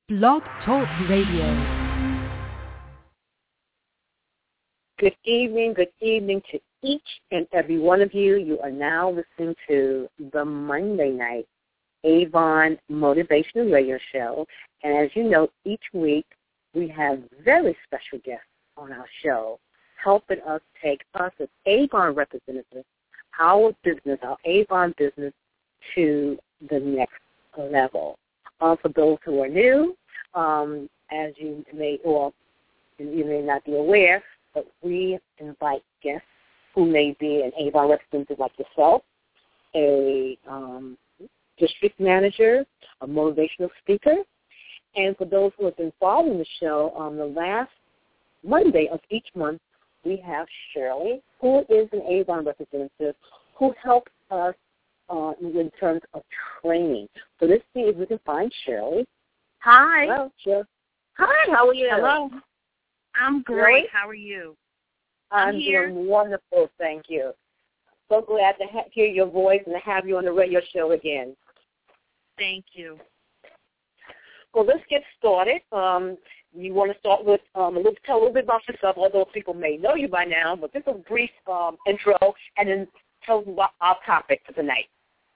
Blog Talk Radio. Good evening to each and every one of you. You are now listening to the Monday night Avon Motivational Radio Show. And as you know, each week we have very special guests on our show helping us take us as Avon representatives, our business, our Avon business, to the next level. For those who are new, as you may not be aware, but we invite guests who may be an Avon representative like yourself, a district manager, a motivational speaker. And for those who have been following the show, on the last Monday of each month, we have Shirley, who is an Avon representative, who helps us in terms of training. So let's see if we can find Shirley. Hi. Hello, Shirley. Hi, how are you? Hello. I'm great. How are you? I'm doing wonderful, thank you. So glad to hear your voice and to have you on the radio show again. Thank you. Well, let's get started. You want to start with tell a little bit about yourself, although people may know you by now, but just a brief intro, and then tell us about our topic for tonight.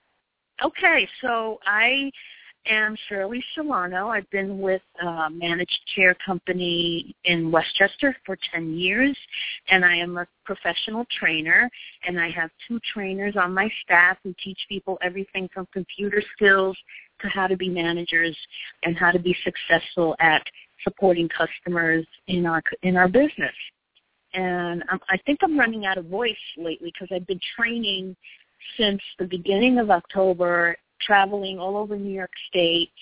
Okay, so I am Shirley Solano. I've been with a managed care company in Westchester for 10 years, and I am a professional trainer, and I have 2 trainers on my staff who teach people everything from computer skills to how to be managers and how to be successful at supporting customers in our business. And I think I'm running out of voice lately because I've been training since the beginning of October, traveling all over New York State,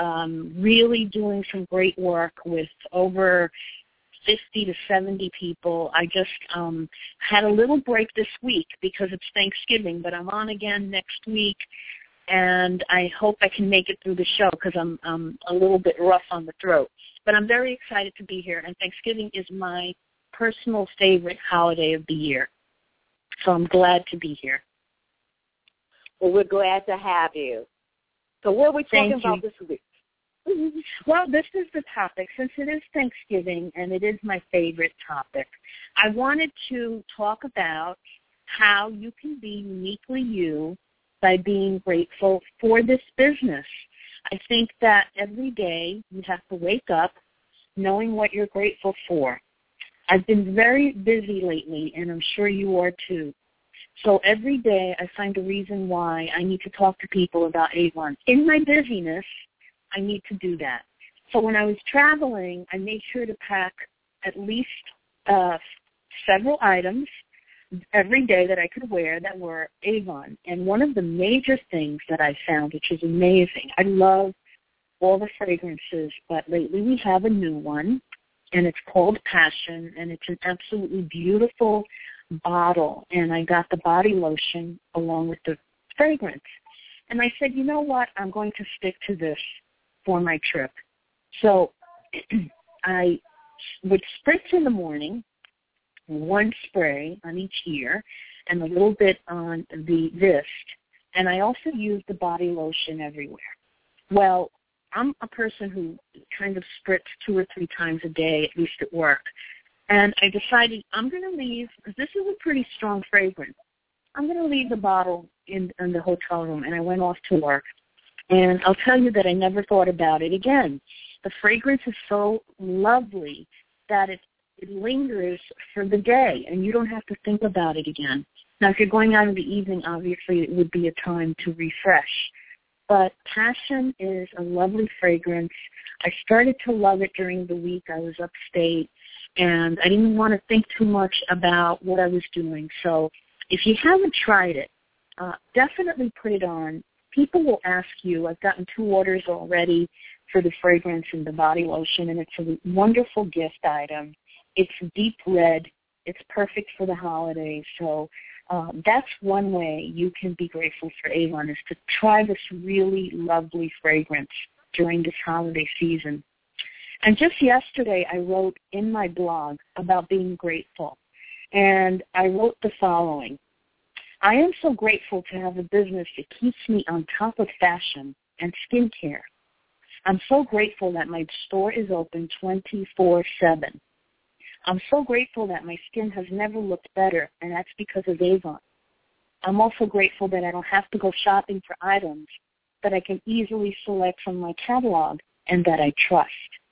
really doing some great work with over 50 to 70 people. I just had a little break this week because it's Thanksgiving, but I'm on again next week, and I hope I can make it through the show because I'm a little bit rough on the throat. But I'm very excited to be here, and Thanksgiving is my personal favorite holiday of the year. So I'm glad to be here. Well, we're glad to have you. So what are we talking about this week? Well, this is the topic. Since it is Thanksgiving and it is my favorite topic, I wanted to talk about how you can be uniquely you by being grateful for this business. I think that every day you have to wake up knowing what you're grateful for. I've been very busy lately, and I'm sure you are too. So every day I find a reason why I need to talk to people about Avon. In my busyness, I need to do that. So when I was traveling, I made sure to pack at least several items every day that I could wear that were Avon. And one of the major things that I found, which is amazing, I love all the fragrances, but lately we have a new one, and it's called Passion, and it's an absolutely beautiful bottle, and I got the body lotion along with the fragrance. And I said, you know what, I'm going to stick to this for my trip. So I would spritz in the morning, 1 spray on each ear, and a little bit on the wrist, and I also use the body lotion everywhere. Well, I'm a person who kind of spritz 2 or 3 times a day, at least at work. And I decided I'm going to leave, because this is a pretty strong fragrance, I'm going to leave the bottle in the hotel room, and I went off to work. And I'll tell you that I never thought about it again. The fragrance is so lovely that it lingers for the day, and you don't have to think about it again. Now, if you're going out in the evening, obviously it would be a time to refresh. But Passion is a lovely fragrance. I started to love it during the week. I was upstate, and I didn't want to think too much about what I was doing. So if you haven't tried it, definitely put it on. People will ask you. I've gotten 2 orders already for the fragrance and the body lotion, and it's a wonderful gift item. It's deep red. It's perfect for the holidays. So that's one way you can be grateful for Avon, is to try this really lovely fragrance during this holiday season. And just yesterday, I wrote in my blog about being grateful, and I wrote the following. I am so grateful to have a business that keeps me on top of fashion and skincare. I'm so grateful that my store is open 24/7. I'm so grateful that my skin has never looked better, and that's because of Avon. I'm also grateful that I don't have to go shopping for items that I can easily select from my catalog and that I trust.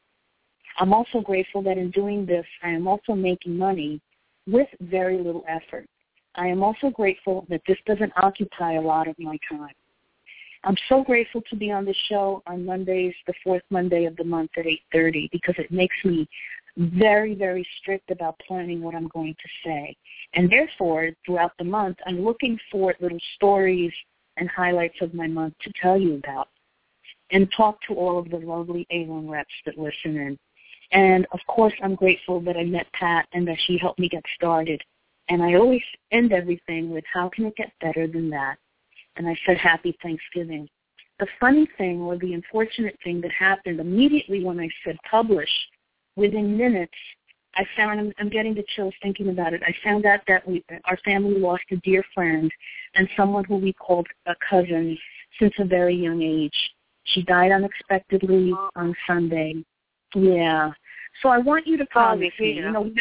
I'm also grateful that in doing this, I am also making money with very little effort. I am also grateful that this doesn't occupy a lot of my time. I'm so grateful to be on the show on Mondays, the fourth Monday of the month at 8:30, because it makes me very, very strict about planning what I'm going to say. And therefore, throughout the month, I'm looking for little stories and highlights of my month to tell you about and talk to all of the lovely Avon reps that listen in. And, of course, I'm grateful that I met Pat and that she helped me get started. And I always end everything with, how can it get better than that? And I said, Happy Thanksgiving. The funny thing, or the unfortunate thing that happened immediately when I said publish, within minutes, I found, I'm getting the chills thinking about it, I found out that our family lost a dear friend and someone who we called a cousin since a very young age. She died unexpectedly on Sunday. Yeah. So I want you to promise me,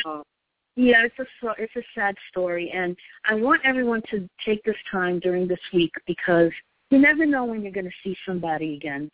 yeah, it's a sad story, and I want everyone to take this time during this week because you never know when you're going to see somebody again.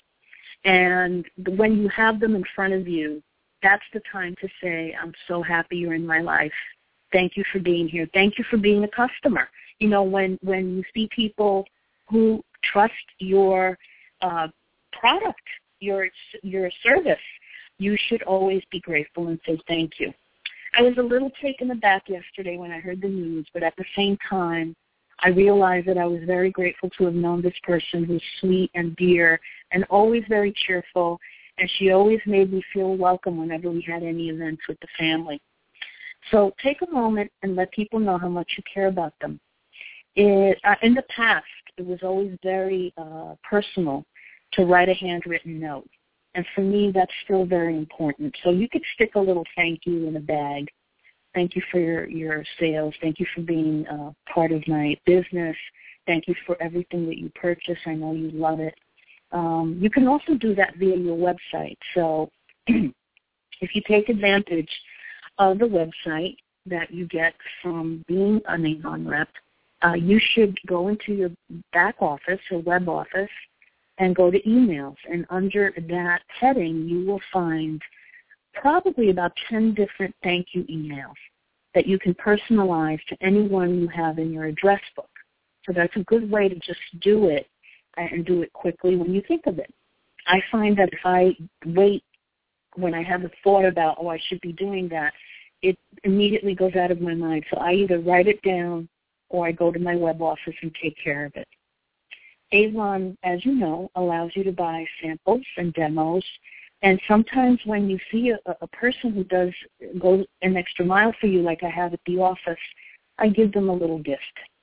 And when you have them in front of you, that's the time to say, I'm so happy you're in my life. Thank you for being here. Thank you for being a customer. You know, when you see people who trust your product, your service, you should always be grateful and say thank you. I was a little taken aback yesterday when I heard the news, but at the same time, I realized that I was very grateful to have known this person who's sweet and dear and always very cheerful, and she always made me feel welcome whenever we had any events with the family. So take a moment and let people know how much you care about them. In the past, it was always very personal to write a handwritten note. And for me, that's still very important. So you could stick a little thank you in a bag. Thank you for your sales. Thank you for being part of my business. Thank you for everything that you purchase. I know you love it. You can also do that via your website. So if you take advantage of the website that you get from being an Avon rep, you should go into your back office or web office and go to emails. And under that heading, you will find probably about 10 different thank you emails that you can personalize to anyone you have in your address book. So that's a good way to just do it and do it quickly when you think of it. I find that if I wait when I have a thought about, I should be doing that, it immediately goes out of my mind. So I either write it down or I go to my web office and take care of it. Avon, as you know, allows you to buy samples and demos, and sometimes when you see a person who goes an extra mile for you, like I have at the office, I give them a little gift.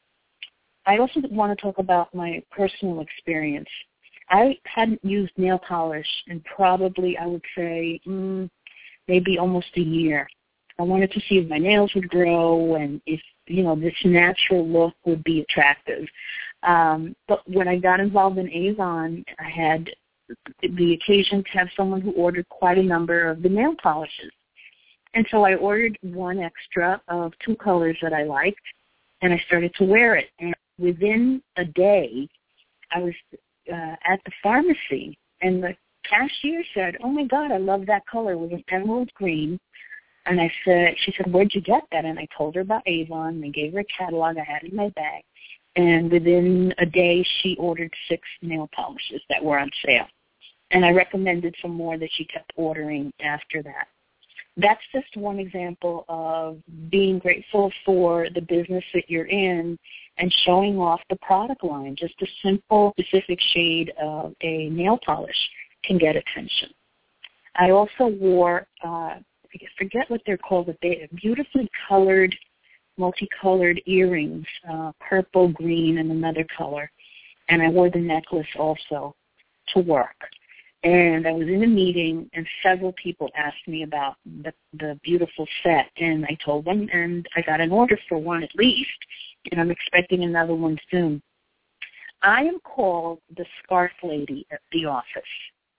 I also want to talk about my personal experience. I hadn't used nail polish in probably, I would say, maybe almost a year. I wanted to see if my nails would grow and if, this natural look would be attractive. But when I got involved in Avon, I had the occasion to have someone who ordered quite a number of the nail polishes. And so I ordered one extra of 2 colors that I liked, and I started to wear it. And within a day, I was at the pharmacy, and the cashier said, oh, my God, I love that color. It was an emerald green. And she said, where'd you get that? And I told her about Avon, and I gave her a catalog I had in my bag. And within a day, she ordered 6 nail polishes that were on sale. And I recommended some more that she kept ordering after that. That's just one example of being grateful for the business that you're in and showing off the product line. Just a simple, specific shade of a nail polish can get attention. I also wore, I forget what they're called, but they're beautifully colored, multicolored earrings, purple, green, and another color. And I wore the necklace also to work. And I was in a meeting, and several people asked me about the beautiful set, and I told them, and I got an order for one at least, and I'm expecting another one soon. I am called the scarf lady at the office.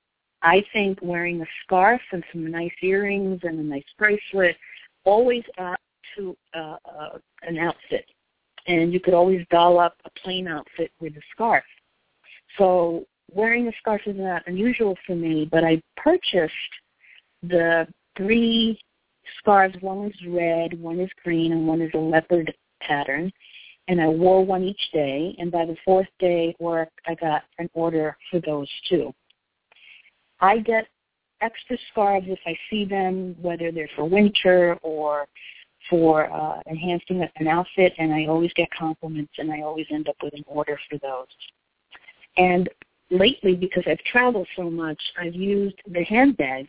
I think wearing a scarf and some nice earrings and a nice bracelet always adds to an outfit. And you could always doll up a plain outfit with a scarf. So wearing a scarf is not unusual for me, but I purchased the 3 scarves. One is red, one is green, and one is a leopard pattern. And I wore one each day, and by the 4th day at work, I got an order for those too. I get extra scarves if I see them, whether they're for winter or for enhancing an outfit, and I always get compliments, and I always end up with an order for those. And lately, because I've traveled so much, I've used the handbags,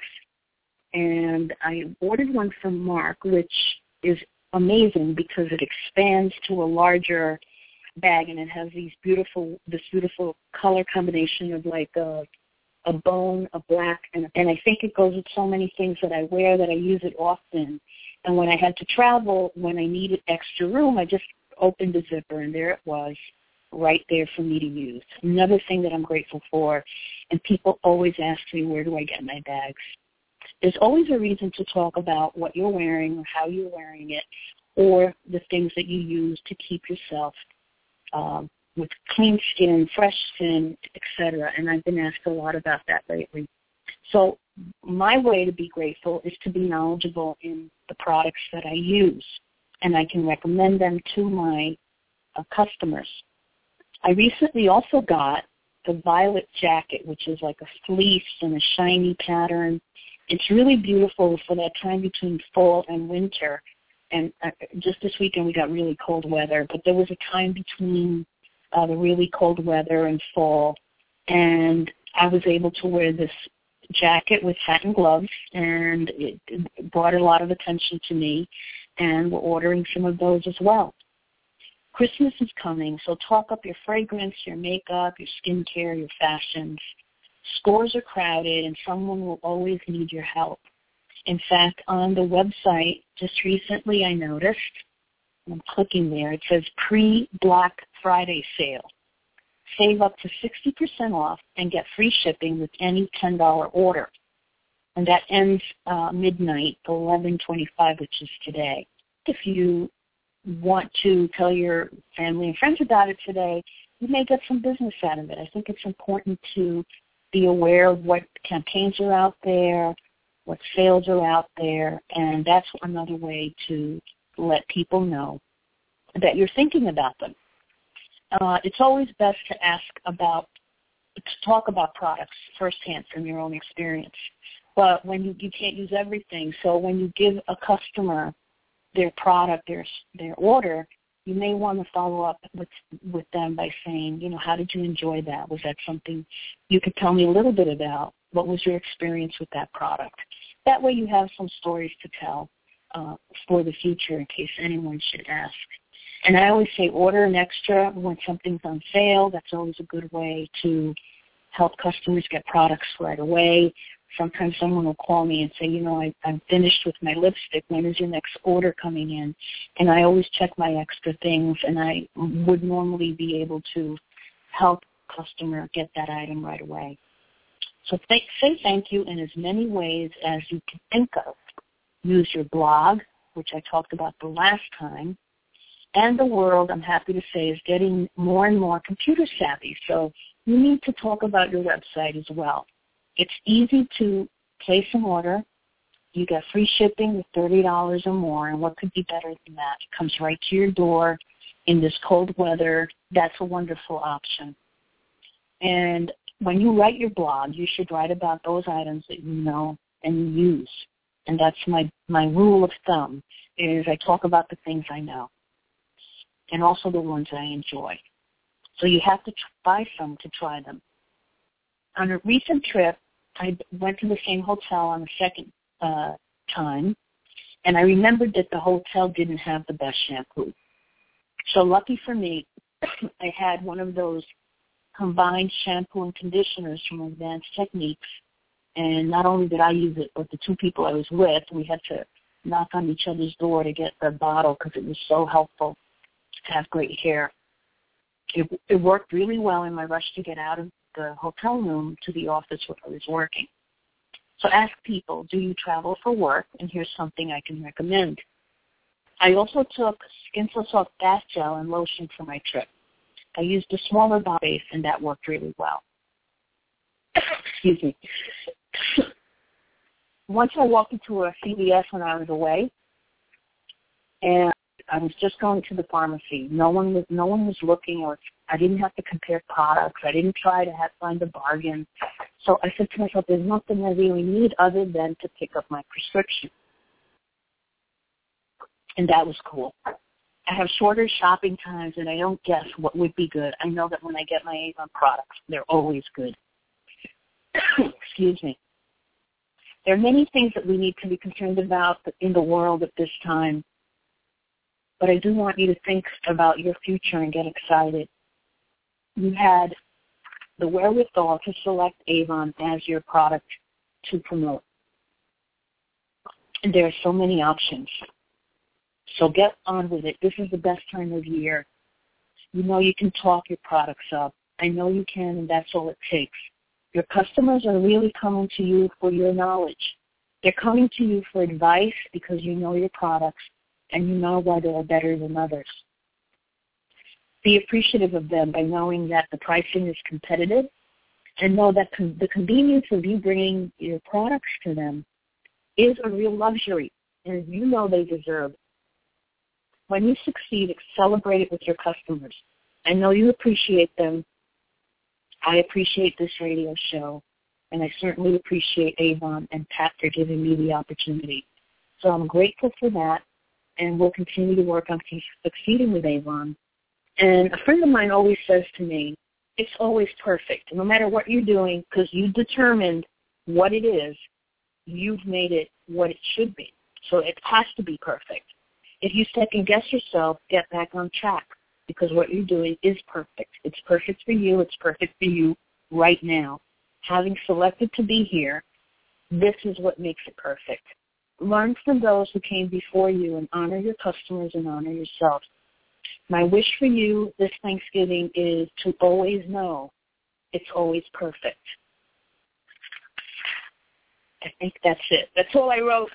and I ordered one from Mark, which is amazing because it expands to a larger bag, and it has this beautiful color combination of like a bone, a black, and I think it goes with so many things that I wear that I use it often. And when I had to travel, when I needed extra room, I just opened the zipper, and there it was, right there for me to use. Another thing that I'm grateful for, and people always ask me, where do I get my bags? There's always a reason to talk about what you're wearing or how you're wearing it, or the things that you use to keep yourself with clean skin, fresh skin, etc. And I've been asked a lot about that lately. So my way to be grateful is to be knowledgeable in the products that I use, and I can recommend them to my customers. I recently also got the violet jacket, which is like a fleece and a shiny pattern. It's really beautiful for that time between fall and winter. And just this weekend we got really cold weather, but there was a time between the really cold weather and fall, and I was able to wear this jacket with hat and gloves, and it brought a lot of attention to me, and we're ordering some of those as well. Christmas is coming, so talk up your fragrance, your makeup, your skincare, your fashions. Stores are crowded, and someone will always need your help. In fact, on the website, just recently I noticed, I'm clicking there, it says pre-Black Friday sale. Save up to 60% off and get free shipping with any $10 order. And that ends midnight, 11:25, which is today. If you want to tell your family and friends about it today, you may get some business out of it. I think it's important to be aware of what campaigns are out there, what sales are out there, and that's another way to let people know that you're thinking about them. It's always best to talk about products firsthand from your own experience. But when you can't use everything, so when you give a customer their product, their order, you may want to follow up with them by saying, how did you enjoy that? Was that something you could tell me a little bit about? What was your experience with that product? That way you have some stories to tell for the future in case anyone should ask. And I always say order an extra when something's on sale. That's always a good way to help customers get products right away. Sometimes someone will call me and say, I'm finished with my lipstick. When is your next order coming in? And I always check my extra things, and I would normally be able to help a customer get that item right away. So say thank you in as many ways as you can think of. Use your blog, which I talked about the last time. And the world, I'm happy to say, is getting more and more computer savvy. So you need to talk about your website as well. It's easy to place an order. You get free shipping with $30 or more, and what could be better than that? It comes right to your door in this cold weather. That's a wonderful option. And when you write your blog, you should write about those items that you know and you use. And that's my rule of thumb, is I talk about the things I know and also the ones I enjoy. So you have to buy some to try them. On a recent trip, I went to the same hotel on the second time, and I remembered that the hotel didn't have the best shampoo. So lucky for me, I had one of those combined shampoo and conditioners from Advanced Techniques, and not only did I use it, but the two people I was with, we had to knock on each other's door to get the bottle because it was so helpful to have great hair. It worked really well in my rush to get out of the hotel room to the office where I was working. So ask people, do you travel for work? And here's something I can recommend. I also took Skin So Soft bath gel and lotion for my trip. I used a smaller bottle base, and that worked really well. Excuse me. Once I walked into a CVS when I was away, and I was just going to the pharmacy. No one was looking, or I didn't have to compare products. I didn't try to find a bargain. So I said to myself, there's nothing I really need other than to pick up my prescription. And that was cool. I have shorter shopping times, and I don't guess what would be good. I know that when I get my Avon products, they're always good. Excuse me. There are many things that we need to be concerned about in the world at this time, but I do want you to think about your future and get excited. You had the wherewithal to select Avon as your product to promote. And there are so many options. So get on with it. This is the best time of year. You know you can talk your products up. I know you can, and that's all it takes. Your customers are really coming to you for your knowledge. They're coming to you for advice because you know your products and you know why they are better than others. Be appreciative of them by knowing that the pricing is competitive, and know that the convenience of you bringing your products to them is a real luxury, and you know they deserve it. When you succeed, celebrate it with your customers. I know you appreciate them. I appreciate this radio show, and I certainly appreciate Avon and Pat for giving me the opportunity. So I'm grateful for that, and we'll continue to work on succeeding with Avon. And a friend of mine always says to me, it's always perfect. No matter what you're doing, because you determined what it is, you've made it what it should be. So it has to be perfect. If you second-guess yourself, get back on track, because what you're doing is perfect. It's perfect for you. It's perfect for you right now. Having selected to be here, this is what makes it perfect. Learn from those who came before you and honor your customers and honor yourself. My wish for you this Thanksgiving is to always know it's always perfect. I think that's it. That's all I wrote.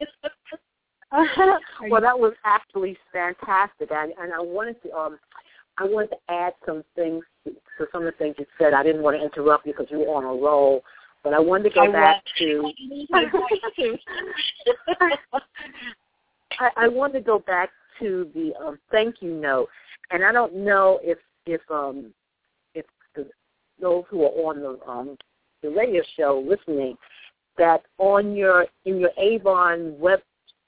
Well, that was actually fantastic, and I wanted to add some things to some of the things you said. I didn't want to interrupt you because you were on a roll, but I wanted to go back to. I wanted to go back to the thank you note, and I don't know if those who are on the radio show listening, that in your Avon web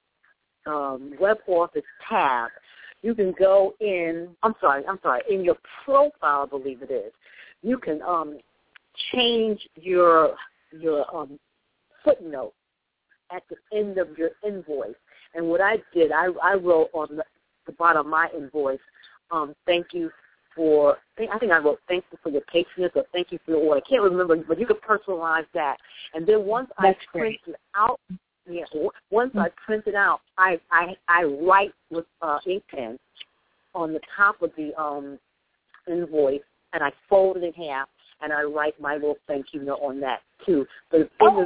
office tab, you can go in. In your profile, I believe it is. You can change your footnote at the end of your invoice. And what I did, I wrote on the bottom of my invoice, thank you for. I think I wrote thank you for your patience or thank you for your order. I can't remember, but you could personalize that. And then once I print it out. Yes. Once I print it out, I write with ink pen on the top of the invoice, and I fold it in half, and I write my little thank you note on that too. But in the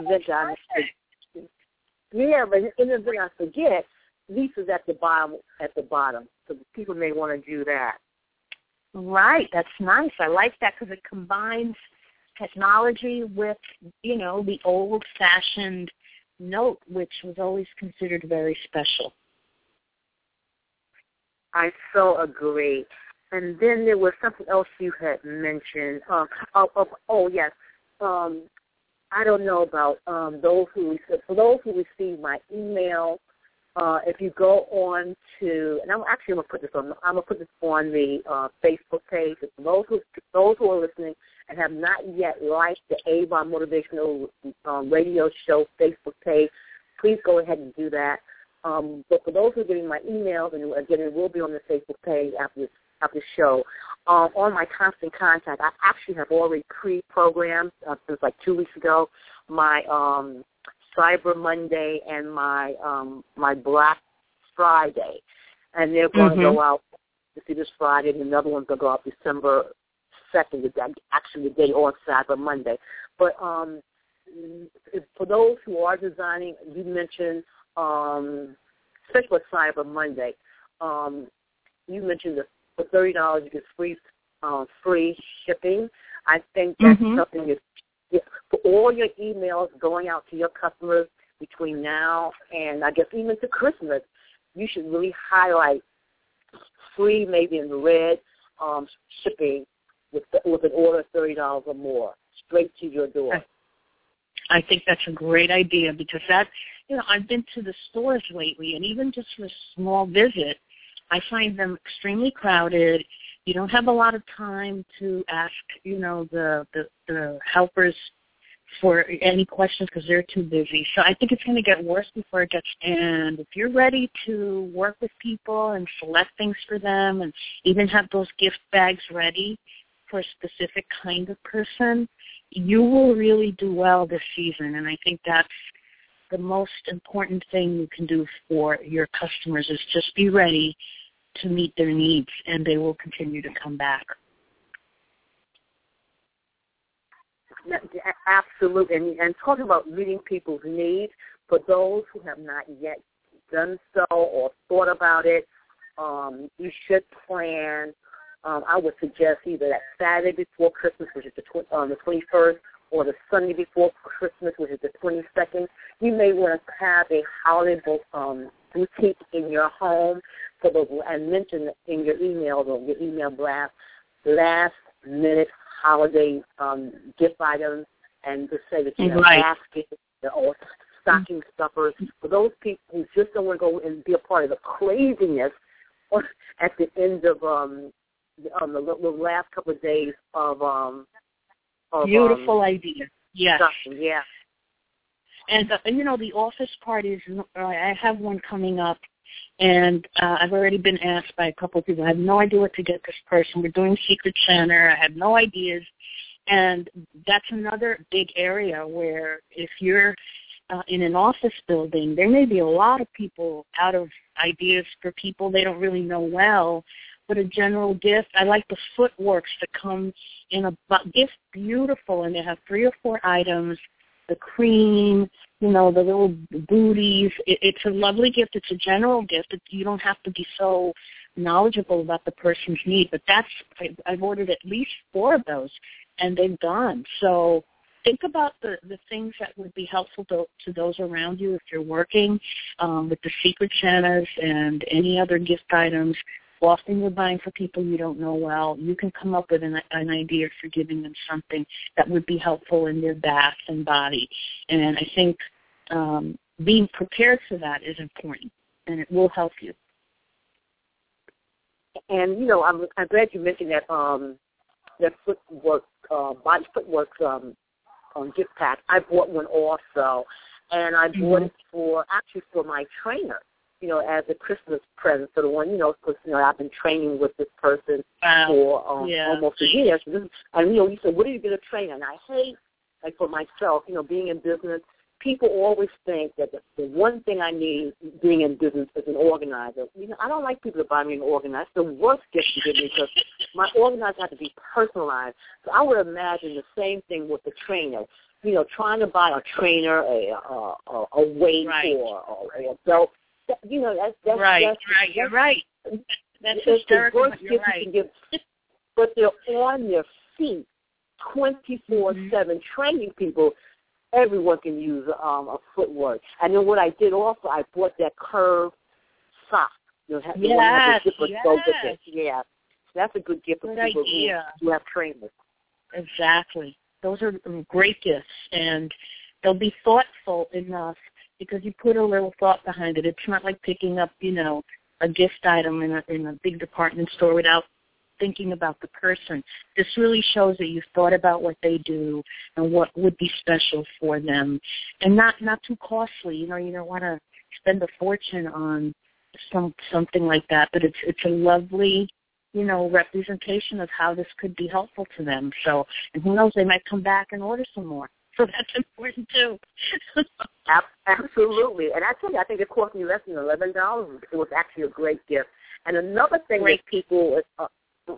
event I forget, Lisa's at the bottom, so people may want to do that. Right, that's nice. I like that because it combines technology with, the old-fashioned note, which was always considered very special. I so agree. And then there was something else you had mentioned. Yes. I don't know about those who receive my email. If you go on to, and I'm going to put this on the Facebook page. For those who are listening and have not yet liked the Avon Motivational Radio Show Facebook page, please go ahead and do that. But for those who are getting my emails, and again, it will be on the Facebook page after the show, on my constant contact, I actually have already pre-programmed since like 2 weeks ago my Cyber Monday and my Black Friday, and they're going to go out to see this Friday, and another one's going to go out December 2nd, actually the day on Cyber Monday. But for those who are designing, you mentioned, especially with Cyber Monday, you mentioned that for $30 you get free shipping. I think that's something that for all your emails going out to your customers between now and I guess even to Christmas, you should really highlight free, maybe in the red, shipping with an order of $30 or more, straight to your door. I think that's a great idea because that, I've been to the stores lately, and even just for a small visit, I find them extremely crowded. You don't have a lot of time to ask, the helpers for any questions because they're too busy. So I think it's going to get worse before it gets. And if you're ready to work with people and select things for them, and even have those gift bags ready for a specific kind of person, you will really do well this season. And I think that's the most important thing you can do for your customers is just be ready to meet their needs, and they will continue to come back. Absolutely. And talking about meeting people's needs, for those who have not yet done so or thought about it, you should plan. I would suggest either that Saturday before Christmas, which is the 21st, or the Sunday before Christmas, which is the 22nd. You may want to have a holiday boutique in your home, and mention in your email or your email blast last-minute holiday gift items, and to say that you have baskets or stocking stuffers for those people who just don't want to go and be a part of the craziness at the end of the last couple of days of beautiful idea. Yes. Stuffing, yeah. And, the office parties, I have one coming up, and I've already been asked by a couple of people. I have no idea what to get this person. We're doing Secret Santa. I have no ideas. And that's another big area where if you're in an office building, there may be a lot of people out of ideas for people they don't really know well. But a general gift, I like the footworks that come in a gift, beautiful, and they have 3 or 4 items, the cream, the little booties. It's a lovely gift. It's a general gift. You don't have to be so knowledgeable about the person's need. But I've ordered at least 4 of those, and they've gone. So think about the things that would be helpful to those around you if you're working with the Secret Santas and any other gift items. Often you're buying for people you don't know well. You can come up with an idea for giving them something that would be helpful in their bath and body. And I think being prepared for that is important, and it will help you. And, I'm glad you mentioned that footwork, body footwork gift pack. I bought one also, and I bought it for my trainer. As a Christmas present for the one, because, I've been training with this person for almost a year. And, you said, what are you going to train? And I hate, like for myself, being in business, people always think that the one thing I need being in business is an organizer. I don't like people to buy me an organizer. It's the worst gift you give me because my organizer has to be personalized. So I would imagine the same thing with the trainer. Trying to buy a trainer, a weight or a belt. That's right. You're right. That's hysterical, but you're right. But they're on their feet 24/7 training people. Everyone can use a footwork. And then what I did also, I bought that curved sock. Yes. Yeah. That's a good gift for people who have trainers. Exactly. Those are great gifts, and they'll be thoughtful enough because you put a little thought behind it. It's not like picking up, a gift item in a big department store without thinking about the person. This really shows that you've thought about what they do and what would be special for them, and not too costly. You don't want to spend a fortune on something like that, but it's a lovely, representation of how this could be helpful to them. So, and who knows, they might come back and order some more. So that's important too. Absolutely. And I tell you, I think it cost me less than $11. It was actually a great gift. And another thing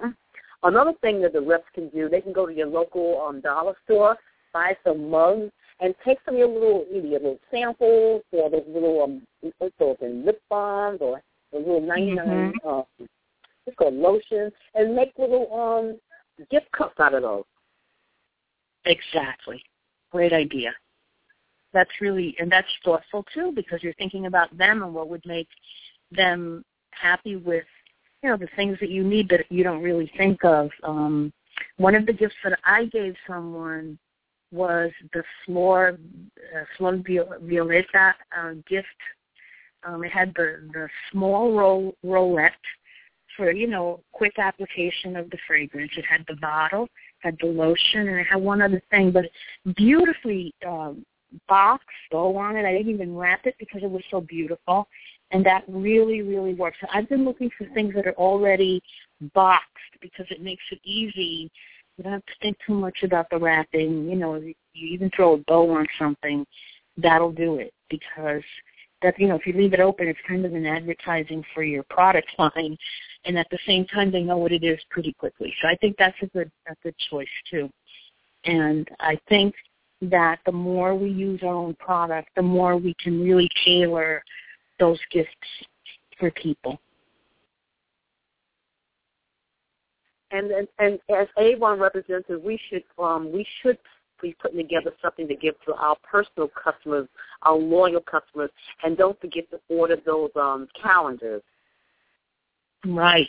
another thing that the reps can do, they can go to your local dollar store, buy some mugs, and take some of your little samples or those little lip balms or the little 99 it's called lotions, and make little gift cups out of those. Exactly. Great idea. That's thoughtful too, because you're thinking about them and what would make them happy with, the things that you need that you don't really think of. One of the gifts that I gave someone was the Flor Violeta gift. It had the small roulette for, quick application of the fragrance. It had the bottle, had the lotion, and it had one other thing, but beautifully boxed, bow on it. I didn't even wrap it because it was so beautiful, and that really, really works. So I've been looking for things that are already boxed because it makes it easy. You don't have to think too much about the wrapping. You even throw a bow on something, that'll do it, because that, if you leave it open, it's kind of an advertising for your product line, and at the same time, they know what it is pretty quickly. So I think that's a good choice too. And I think that the more we use our own product, the more we can really tailor those gifts for people. And as Avon representative, we should be putting together something to give to our personal customers, our loyal customers, and don't forget to order those calendars. Right.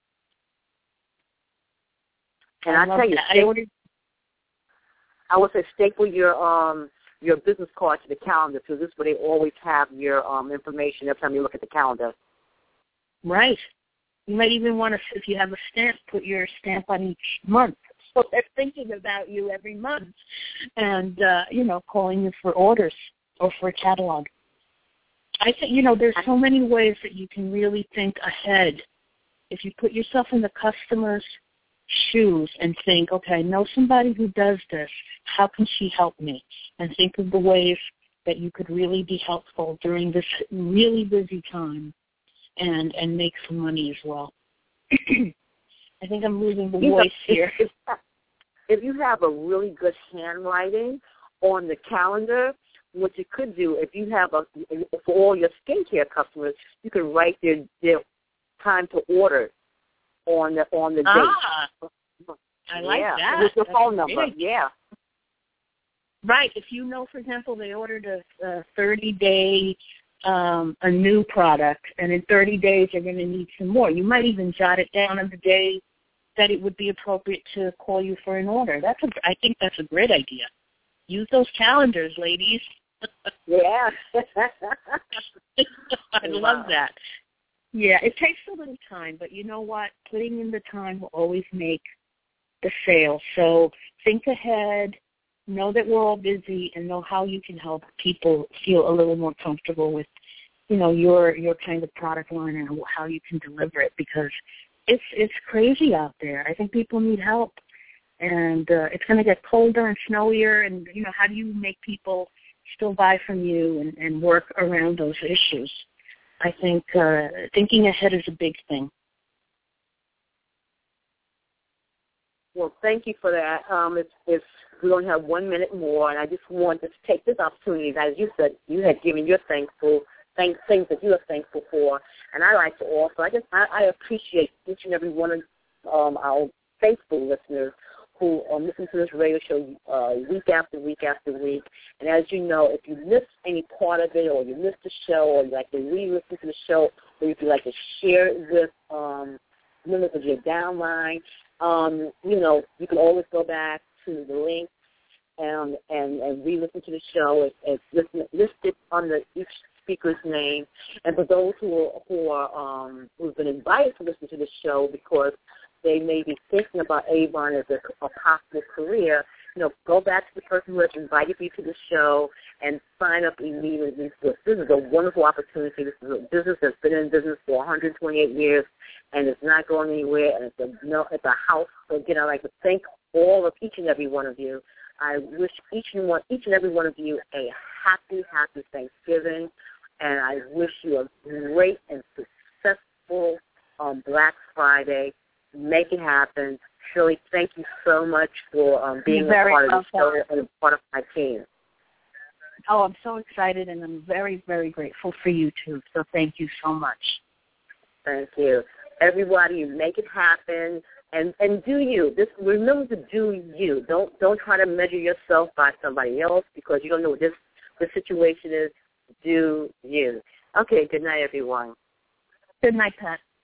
And I tell you, I would say staple your business card to the calendar, because this is where they always have your information every time you look at the calendar. Right. You might even want to, if you have a stamp, put your stamp on each month. So they're thinking about you every month and, calling you for orders or for a catalog. I think, there's so many ways that you can really think ahead. If you put yourself in the customer's shoes and think, okay, I know somebody who does this. How can she help me? And think of the ways that you could really be helpful during this really busy time and make some money as well. I think I'm losing the voice here. If you have a really good handwriting on the calendar, what you could do, if you have for all your skincare customers, you can write their time to order on the date. I like that. With your phone That's number. big. Yeah. Right. If you know, for example, they ordered a 30-day a new product, and in 30 days they're going to need some more. You might even jot it down on the day that it would be appropriate to call you for an order. I think that's a great idea. Use those calendars, ladies. Yeah. I love that. Yeah, it takes a little time, but you know what? Putting in the time will always make the sale. So think ahead, know that we're all busy, and know how you can help people feel a little more comfortable with, your kind of product line and how you can deliver it, because it's crazy out there. I think people need help, and it's going to get colder and snowier, and, how do you make people still buy from you and work around those issues? I think thinking ahead is a big thing. Well, thank you for that. We only have 1 minute more, and I just want to take this opportunity. As you said, you had given your things that you are thankful for, and I like to also. I appreciate each and every one of our faithful listeners who listen to this radio show week after week after week. And as you know, if you miss any part of it, or you missed the show, or you like to re-listen to the show, or if you like to share it with members of your downline, you can always go back to the link and re-listen to the show. It's listed under each speaker's name. And for those who've been invited to listen to the show because they may be thinking about Avon as a possible career, go back to the person who has invited you to the show and sign up immediately. This is a wonderful opportunity. This is a business that's been in business for 128 years, and it's not going anywhere, and it's a house. So again, I'd like to thank each and every one of you. I wish each and every one of you a happy Thanksgiving, and I wish you a great and successful Black Friday. Make it happen. Shirley, thank you so much for being a part of the show and part of my team. Oh, I'm so excited, and I'm very, very grateful for you, too. So thank you so much. Thank you. Everybody, make it happen, and do you. Remember to do you. Don't try to measure yourself by somebody else because you don't know what the situation is. Do you. Okay, good night, everyone. Good night, Pat.